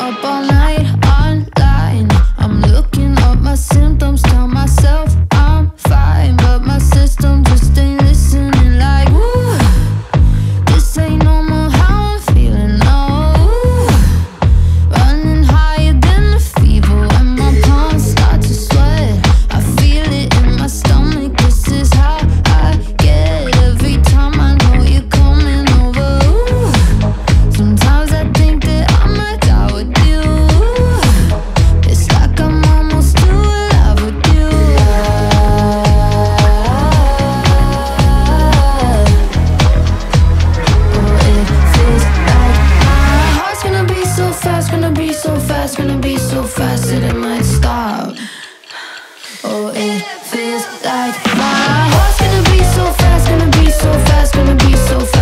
up all night online. I'm looking up my symptoms, tell myself I'm fine, but my system just ain't listening. Like, woo, this ain't normal how I'm feeling. No, running higher than a fever when my palms start to sweat. I feel it in my stomach. This is how I get every time I know you're coming over. Ooh, sometimes I think that I might die with you. It's like I'm almost too alive with you. Oh, it feels like my heart's gonna be so fast, gonna be so fast, gonna be so fast that it might stop. Oh, it feels like my heart's gonna be so fast, gonna be so fast, gonna be so fast.